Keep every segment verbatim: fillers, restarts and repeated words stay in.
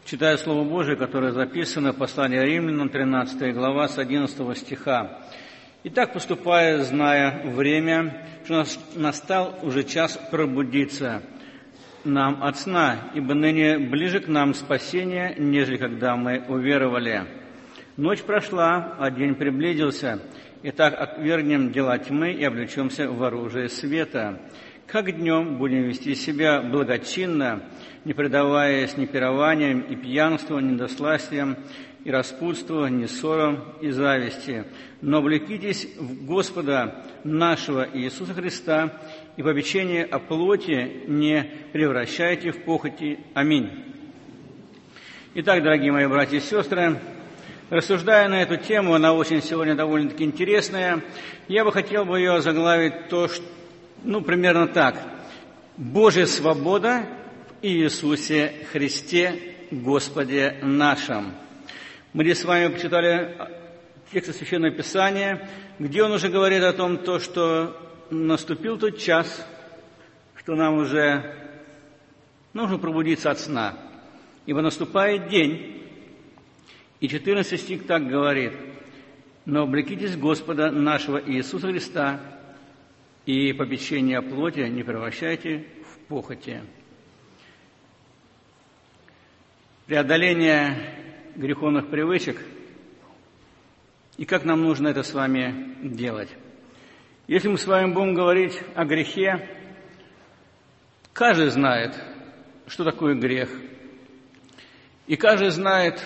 Читаю Слово Божие, которое записано в послании Римлянам, тринадцатая глава, с одиннадцатого стиха. «Итак, поступая, зная время, что настал уже час пробудиться нам от сна, ибо ныне ближе к нам спасение, нежели когда мы уверовали. Ночь прошла, а день приблизился. Итак, отвергнем дела тьмы и облечемся в оружие света. Как днем будем вести себя благочинно, не предаваясь ни пированиям и пьянству, ни досластиям и распутству, ни ссорам и зависти, но облекитесь в Господа нашего Иисуса Христа, и попечение о плоти не превращайте в похоти. Аминь». Итак, дорогие мои братья и сестры, рассуждая на эту тему, она очень сегодня довольно-таки интересная, я бы хотел бы ее озаглавить то, что, ну, примерно так: «Божья свобода в Иисусе Христе, Господе нашем». Мы здесь с вами почитали тексты Священного Писания, где он уже говорит о том, то, что наступил тот час, что нам уже нужно пробудиться от сна, ибо наступает день. И четырнадцатый стих так говорит: «Но облекитесь Господа нашего Иисуса Христа, и попечение о плоти не превращайте в похоти». Преодоление греховных привычек, и как нам нужно это с вами делать. Если мы с вами будем говорить о грехе, каждый знает, что такое грех, и каждый знает,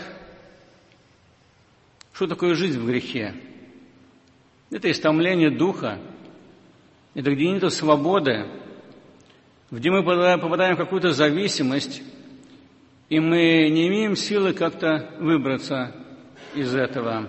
что такое жизнь в грехе. Это истомление духа, это где нет свободы, где мы попадаем в какую-то зависимость, и мы не имеем силы как-то выбраться из этого.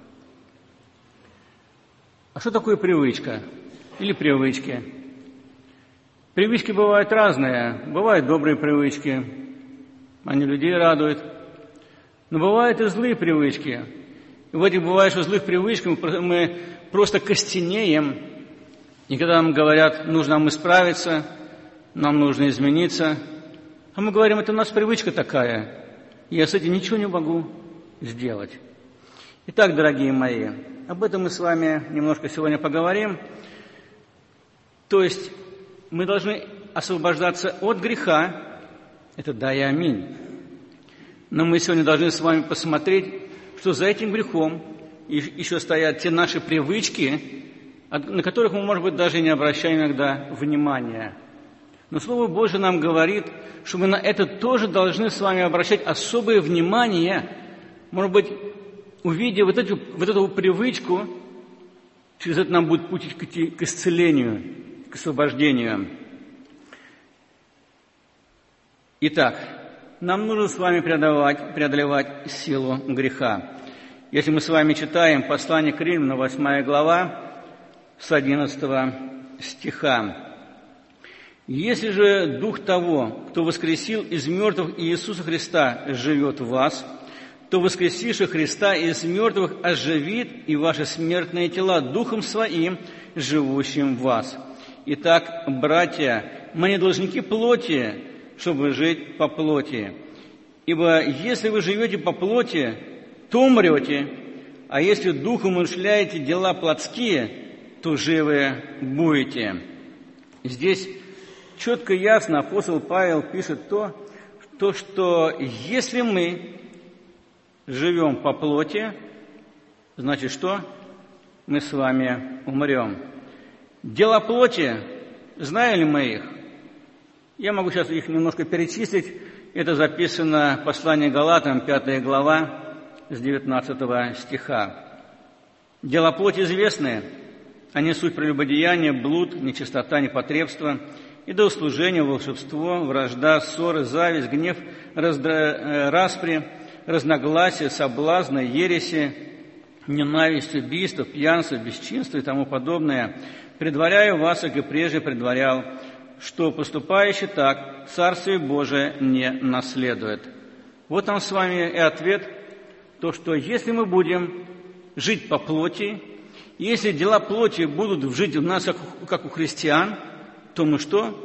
А что такое привычка или привычки? Привычки бывают разные. Бывают добрые привычки, они людей радуют. Но бывают и злые привычки. И в этих бывает, что злых привычках мы просто костенеем. И когда нам говорят, нужно нам исправиться, нам нужно измениться, а мы говорим, это у нас привычка такая, и я с этим ничего не могу сделать. Итак, дорогие мои, об этом мы с вами немножко сегодня поговорим. То есть мы должны освобождаться от греха, это да и аминь. Но мы сегодня должны с вами посмотреть, что за этим грехом еще стоят те наши привычки, на которых мы, может быть, даже не обращаем иногда внимания. Но Слово Божие нам говорит, что мы на это тоже должны с вами обращать особое внимание. Может быть, увидев вот эту, вот эту привычку, через это нам будет путь к исцелению, к освобождению. Итак, нам нужно с вами преодолевать, преодолевать силу греха. Если мы с вами читаем послание к Римлянам, восьмая глава, с одиннадцатого стиха. «Если же Дух того, кто воскресил из мертвых Иисуса Христа, живет в вас, то воскресивший Христа из мертвых оживит и ваши смертные тела Духом Своим, живущим в вас. Итак, братья, мы не должники плоти, чтобы жить по плоти. Ибо если вы живете по плоти, то умрете, а если Духом умышляете дела плотские, то живы будете». Здесь четко и ясно апостол Павел пишет то, то, что если мы живем по плоти, значит что? Мы с вами умрем. Дела плоти, знаем ли мы их? Я могу сейчас их немножко перечислить. Это записано в послании Галатам, пятая глава, с девятнадцатого стиха. Дела плоти известны. Они суть прелюбодеяние, блуд, нечистота, непотребство, идолослужение, волшебство, вражда, ссоры, зависть, гнев, раздра... распри, разногласия, соблазны, ереси, ненависть, убийство, пьянство, бесчинство и тому подобное. Предваряю вас, как и прежде предварял, что поступающий так Царствие Божие не наследует. Вот нам с вами и ответ, то, что если мы будем жить по плоти, если дела плоти будут жить у нас, как, как у христиан, то мы что?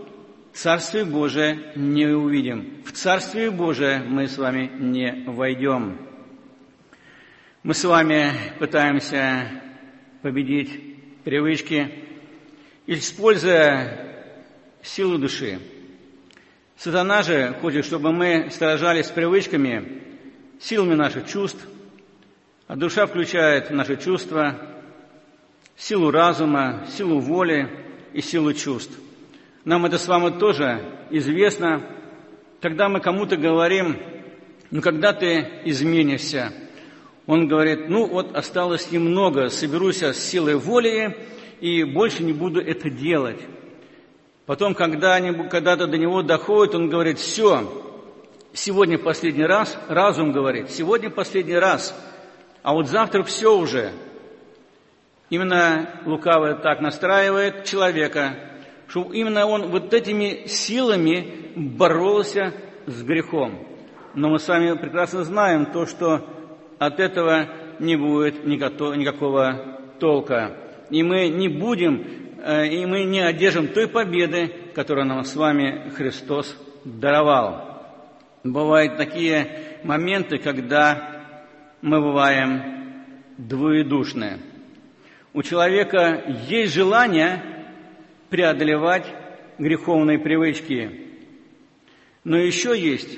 Царствие Божие не увидим. В Царствие Божие мы с вами не войдем. Мы с вами пытаемся победить привычки, используя силу души. Сатана же хочет, чтобы мы сражались с привычками, силами наших чувств, а душа включает наши чувства, силу разума, силу воли и силу чувств. Нам это с вами тоже известно, когда мы кому-то говорим: ну, когда ты изменишься? Он говорит: ну, вот осталось немного, соберусь с силой воли и больше не буду это делать. Потом, когда когда-то до него доходит, он говорит: все, сегодня последний раз, разум говорит, сегодня последний раз, а вот завтра все уже. Именно лукавый так настраивает человека, что именно он вот этими силами боролся с грехом. Но мы с вами прекрасно знаем то, что от этого не будет никакого толка. И мы не будем, и мы не одержим той победы, которую нам с вами Христос даровал. Бывают такие моменты, когда мы бываем двоедушны. У человека есть желание преодолевать греховные привычки, но еще есть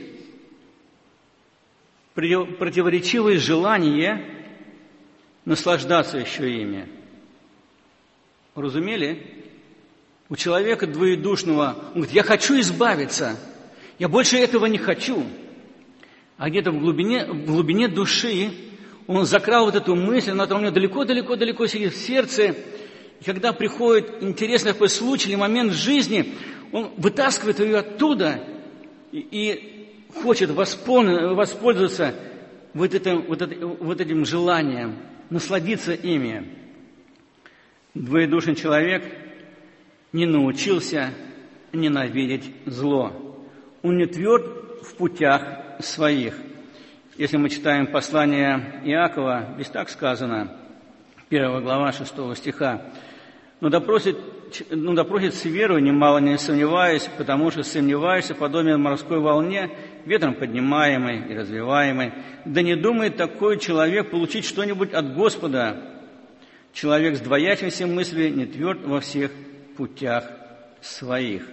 противоречивое желание наслаждаться еще ими. Разумели? У человека двоедушного, он говорит: я хочу избавиться, я больше этого не хочу. А где-то в глубине, в глубине души он закрал вот эту мысль, она там у него далеко-далеко-далеко сидит в сердце. И когда приходит интересный такой случай или момент в жизни, он вытаскивает ее оттуда и, и хочет воспользоваться вот этим, вот, этим, вот этим желанием, насладиться ими. Двоедушный человек не научился ненавидеть зло. Он не тверд в путях своих. Если мы читаем послание Иакова, здесь так сказано, первая глава, шестого стиха: «Но допросит, но допросит с верою, немало не сомневаясь, потому что сомневаешься, подобен морской волне, ветром поднимаемой и развиваемой. Да не думает такой человек получить что-нибудь от Господа. Человек с двоящимся мыслью не тверд во всех путях своих».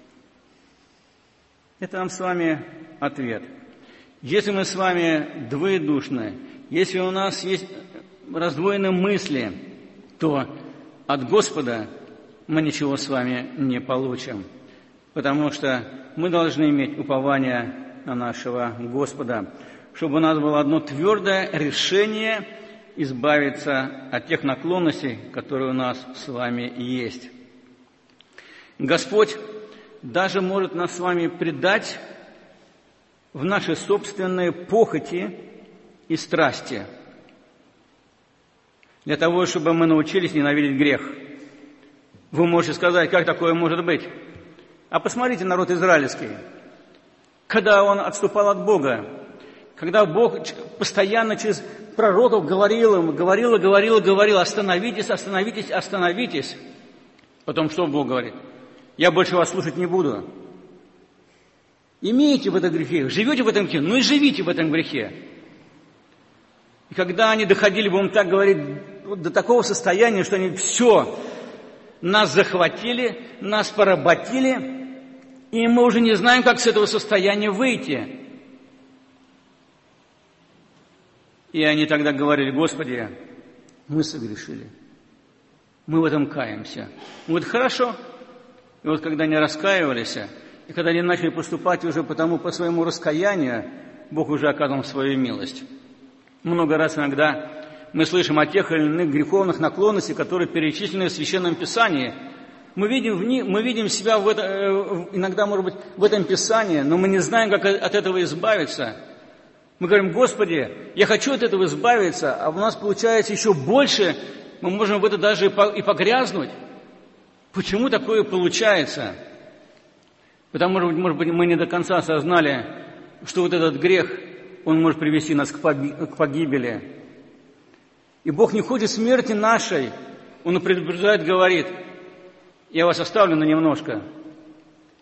Это нам с вами ответ. Если мы с вами двоедушны, если у нас есть раздвоенные мысли, то от Господа мы ничего с вами не получим, потому что мы должны иметь упование на нашего Господа, чтобы у нас было одно твердое решение избавиться от тех наклонностей, которые у нас с вами есть. Господь даже может нас с вами предать в наши собственные похоти и страсти, для того, чтобы мы научились ненавидеть грех. Вы можете сказать: как такое может быть? А посмотрите народ израильский. Когда он отступал от Бога, когда Бог постоянно через пророков говорил им, говорил и говорил и говорил: остановитесь, остановитесь, остановитесь. Потом что Бог говорит? Я больше вас слушать не буду. Имеете в этом грехе, живете в этом грехе, ну и живите в этом грехе. И когда они доходили, будем так говорить, до такого состояния, что они все, нас захватили, нас поработили, и мы уже не знаем, как с этого состояния выйти. И они тогда говорили: Господи, мы согрешили, мы в этом каемся. Он говорит: хорошо. И вот когда они раскаивались, и когда они начали поступать уже потому по своему раскаянию, Бог уже оказал свою милость. Много раз иногда мы слышим о тех или иных греховных наклонностях, которые перечислены в Священном Писании. Мы видим, в них, мы видим себя в это, иногда, может быть, в этом Писании, но мы не знаем, как от этого избавиться. Мы говорим: Господи, я хочу от этого избавиться, а у нас получается еще больше, мы можем в это даже и погрязнуть. Почему такое получается? Потому что, может быть, мы не до конца осознали, что вот этот грех, он может привести нас к погибели. И Бог не хочет смерти нашей. Он предупреждает, говорит: я вас оставлю на немножко.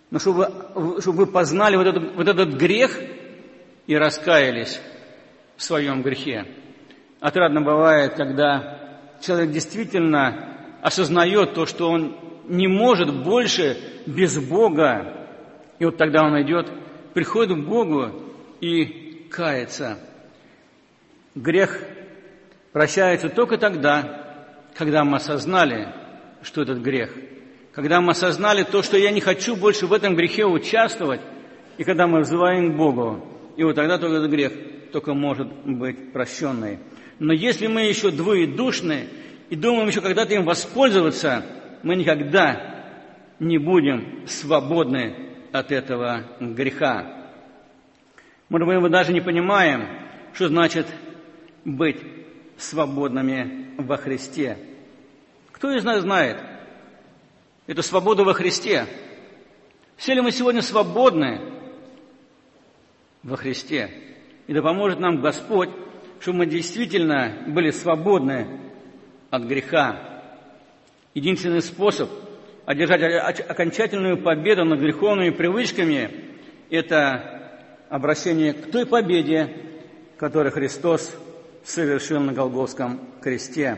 но чтобы, чтобы вы познали вот этот, вот этот грех и раскаялись в своем грехе. Отрадно бывает, когда человек действительно осознает то, что он не может больше без Бога. И вот тогда он идет, приходит к Богу и кается. Грех прощается только тогда, когда мы осознали, что этот грех. Когда мы осознали то, что я не хочу больше в этом грехе участвовать, и когда мы взываем к Богу, и вот тогда только этот грех только может быть прощенный. Но если мы еще двоедушны и думаем еще когда-то им воспользоваться, мы никогда не будем свободны от этого греха. Может быть, мы даже не понимаем, что значит быть свободными во Христе. Кто из нас знает эту свободу во Христе? Все ли мы сегодня свободны во Христе? И да поможет нам Господь, чтобы мы действительно были свободны от греха. Единственный способ одержать окончательную победу над греховными привычками – это обращение к той победе, которую Христос совершил на Голгофском кресте.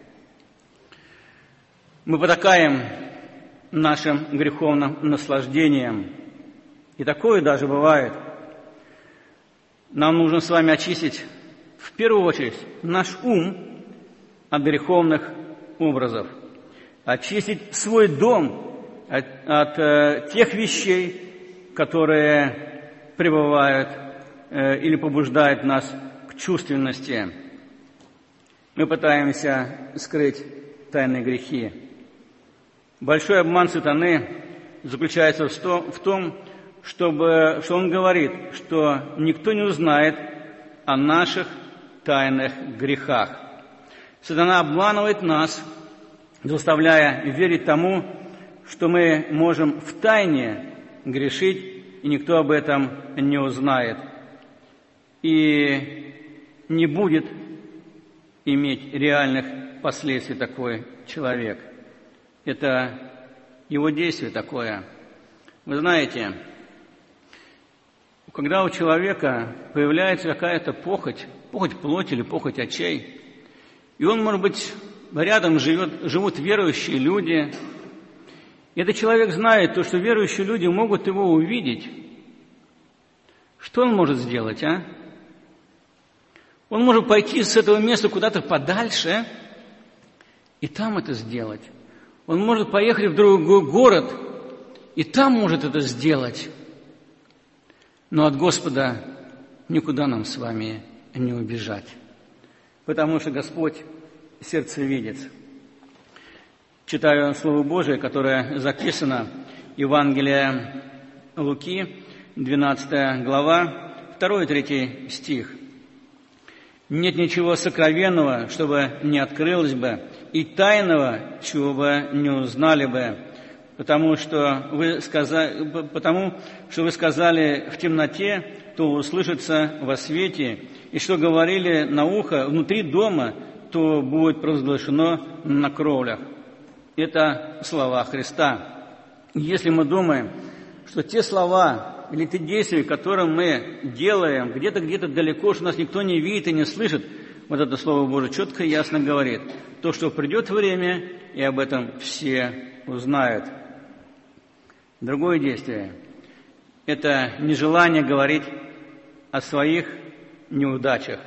Мы потакаем нашим греховным наслаждением, и такое даже бывает. Нам нужно с вами очистить в первую очередь наш ум от греховных образов, очистить свой дом от, от э, тех вещей, которые пребывают э, или побуждают нас к чувственности. Мы пытаемся скрыть тайные грехи. Большой обман сатаны заключается в том, чтобы, что он говорит, что никто не узнает о наших тайных грехах. Сатана обманывает нас, заставляя верить тому, что мы можем в тайне грешить, и никто об этом не узнает. И не будет иметь реальных последствий такой человек. Это его действие такое. Вы знаете, когда у человека появляется какая-то похоть, похоть плоти или похоть очей, и он, может быть, рядом живет, живут верующие люди, и этот человек знает то, что верующие люди могут его увидеть, что он может сделать, а? Он может пойти с этого места куда-то подальше и там это сделать. Он может поехать в другой город и там может это сделать. Но от Господа никуда нам с вами не убежать, потому что Господь сердцевидец. Читаю Слово Божие, которое записано в Евангелии Луки, двенадцатая глава, второй и третий стих. «Нет ничего сокровенного, чтобы не открылось бы, и тайного, чего бы не узнали бы, потому что вы сказали, потому что вы сказали в темноте, то услышится во свете, и что говорили на ухо внутри дома, то будет провозглашено на кровлях». Это слова Христа. Если мы думаем, что те слова или те действия, которые мы делаем где-то, где-то далеко, что нас никто не видит и не слышит, вот это Слово Божие четко и ясно говорит, то, что придет время, и об этом все узнают. Другое действие – это нежелание говорить о своих неудачах.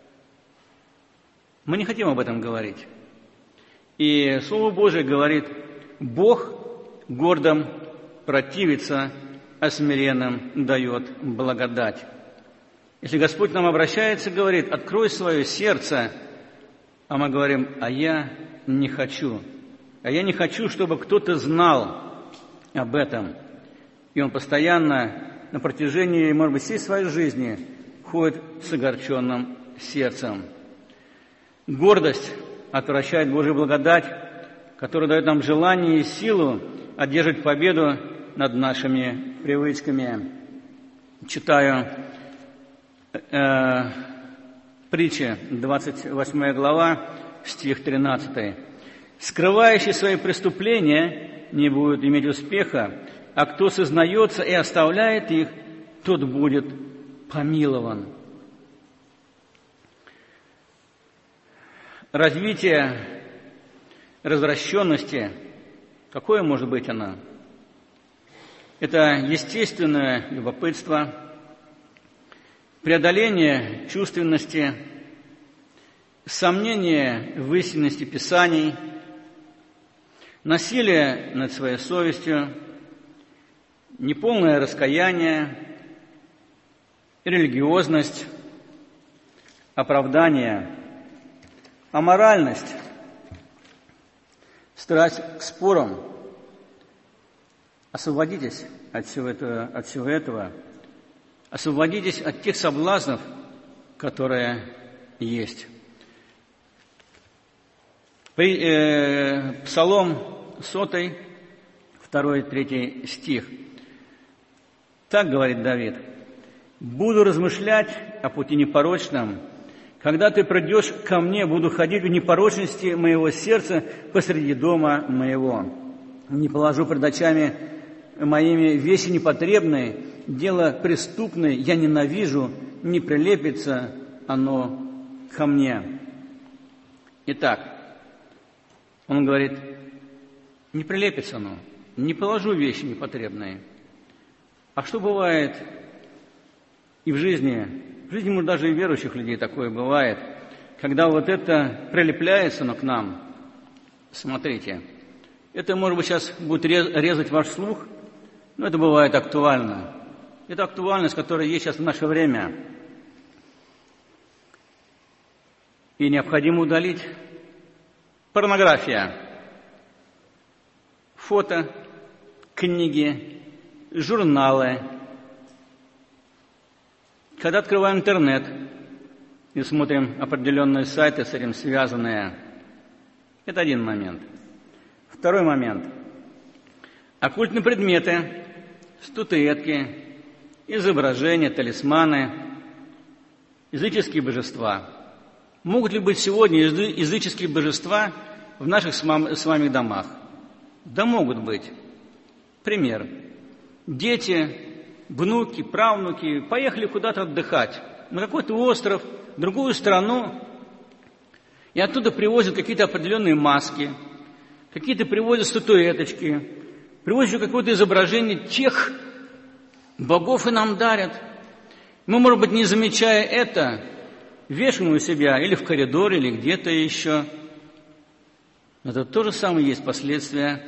Мы не хотим об этом говорить. И Слово Божие говорит: Бог гордым противится, а смиренным дает благодать. Если Господь к нам обращается, говорит: открой свое сердце, а мы говорим: а я не хочу. А я не хочу, чтобы кто-то знал об этом. И он постоянно на протяжении, может быть, всей своей жизни ходит с огорченным сердцем. Гордость отвращает Божью благодать, которая дает нам желание и силу одержать победу над нашими привычками. Читаю э, притчи, двадцать восьмая глава, стих тринадцатый. «Скрывающий свои преступления не будет иметь успеха, а кто сознается и оставляет их, тот будет помилован. Развитие развращенности, какое может быть оно? Это естественное любопытство, преодоление чувственности, сомнение в истинности Писаний, насилие над своей совестью, неполное раскаяние, религиозность, оправдание, аморальность, страсть к спорам. Освободитесь от всего этого, от всего этого. Освободитесь от тех соблазнов, которые есть. При, э, Псалом сотый, второй, третий стих. Так говорит Давид: «Буду размышлять о пути непорочном. Когда ты придешь ко мне, буду ходить в непорочности моего сердца посреди дома моего. Не положу пред очами моими вещи непотребные, дело преступное я ненавижу, не прилепится оно ко мне». Итак, он говорит, не прилепится оно, не положу вещи непотребные. А что бывает и в жизни, в жизни, может, даже и верующих людей такое бывает, когда вот это прилепляется оно к нам? Смотрите, это, может быть, сейчас будет резать ваш слух, но это бывает актуально. Это актуальность, которая есть сейчас в наше время. И необходимо удалить. Порнография, фото, книги, журналы. Когда открываем интернет и смотрим определенные сайты с этим связанные, это один момент. Второй момент. Оккультные предметы, статуэтки, изображения, талисманы, языческие божества. Могут ли быть сегодня языческие божества в наших с вами домах? Да, могут быть. Пример. Дети, внуки, правнуки поехали куда-то отдыхать, на какой-то остров, в другую страну, и оттуда привозят какие-то определенные маски, какие-то привозят статуэточки, привозят какое-то изображение тех богов и нам дарят. Мы, может быть, не замечая это, вешаем у себя или в коридоре, или где-то еще. Но это то же самое есть последствия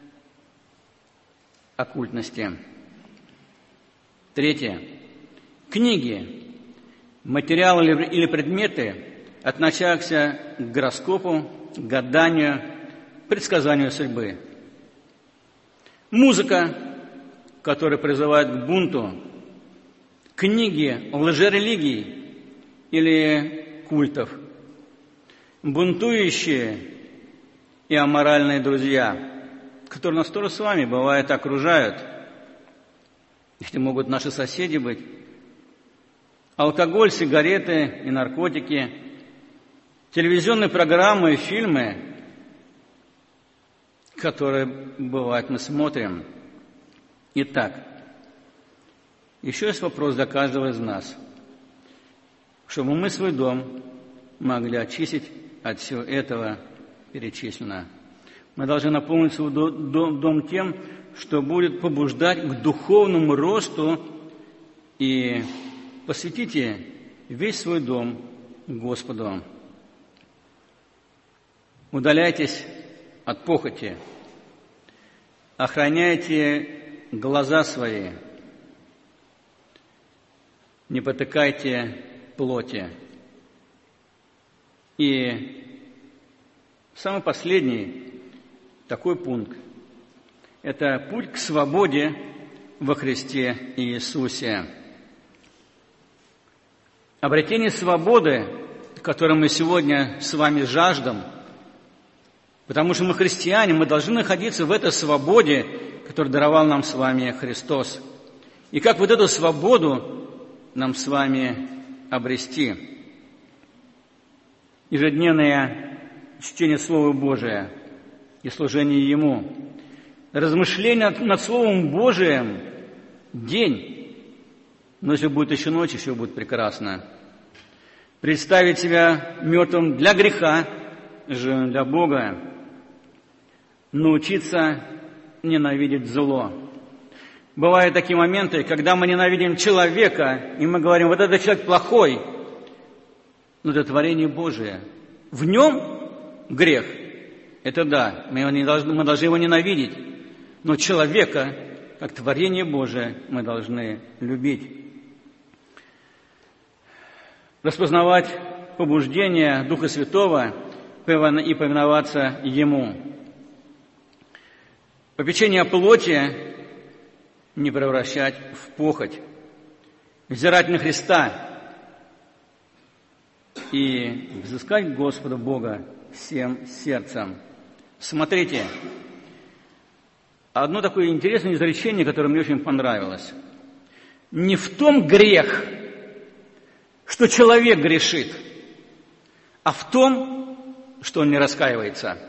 оккультности. Третье. Книги, материалы или предметы, относящиеся к гороскопу, к гаданию, предсказанию судьбы. Музыка, которая призывает к бунту. Книги лжерелигий или культов. Бунтующие и аморальные друзья, которые нас тоже с вами, бывает, окружают. Это могут наши соседи быть. Алкоголь, сигареты и наркотики, телевизионные программы и фильмы, которые, бывает, мы смотрим. Итак, еще есть вопрос для каждого из нас. Чтобы мы свой дом могли очистить от всего этого перечисленного. Мы должны наполнить свой дом тем, что будет побуждать к духовному росту, и посвятите весь свой дом Господу. Удаляйтесь от похоти, охраняйте глаза свои, не потыкайте плоти. И самый последний такой пункт – это путь к свободе во Христе Иисусе. Обретение свободы, которой мы сегодня с вами жаждем, потому что мы христиане, мы должны находиться в этой свободе, которую даровал нам с вами Христос. И как вот эту свободу нам с вами обрести? Ежедневное чтение Слова Божия и служение Ему, размышления над Словом Божиим день. Но если будет еще ночь, еще будет прекрасно. Представить себя мертвым для греха, живым для Бога. Научиться ненавидеть зло. Бывают такие моменты, когда мы ненавидим человека, и мы говорим, вот этот человек плохой, но это творение Божие. В нем грех. Это да, мы, его не должны, мы должны его ненавидеть. Но человека, как творение Божие, мы должны любить. Распознавать побуждения Духа Святого и повиноваться Ему. Попечение о плоти не превращать в похоть. Взирать на Христа и взыскать Господа Бога всем сердцем. Смотрите, одно такое интересное изречение, которое мне очень понравилось. Не в том грех, что человек грешит, а в том, что он не раскаивается.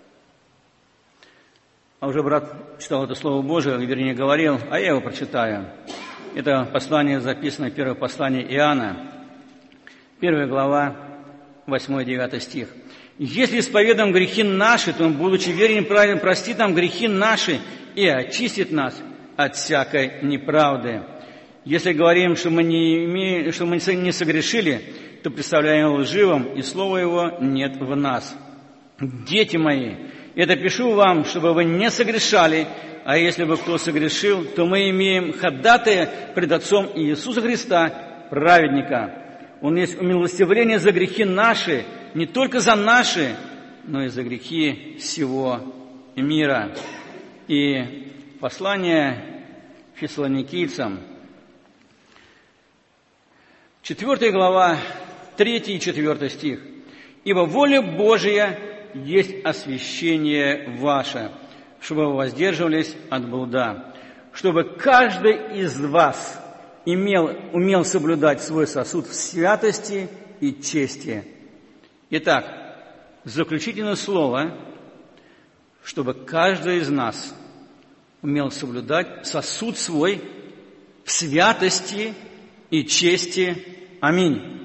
А уже брат читал это Слово Божие, вернее говорил, а я его прочитаю. Это послание записано, первое послание Иоанна, первая глава, восьмой-девятый стих. «Если исповедуем грехи наши, то Он, будучи верен и праведен, простит нам грехи наши и очистит нас от всякой неправды. Если говорим, что мы не, имеем, что мы не согрешили, то представляем Его лживым, и Слова Его нет в нас. Дети мои, это пишу вам, чтобы вы не согрешали, а если бы кто согрешил, то мы имеем ходатая пред Отцом Иисуса Христа, праведника. Он есть умилостивление за грехи наши, не только за наши, но и за грехи всего мира». И послание фессалоникийцам, четвёртая глава, третий и четвёртый стих. «Ибо воля Божия есть освящение ваше, чтобы вы воздерживались от блуда, чтобы каждый из вас имел, умел соблюдать свой сосуд в святости и чести». Итак, заключительное слово, чтобы каждый из нас умел соблюдать сосуд свой в святости и чести. Аминь.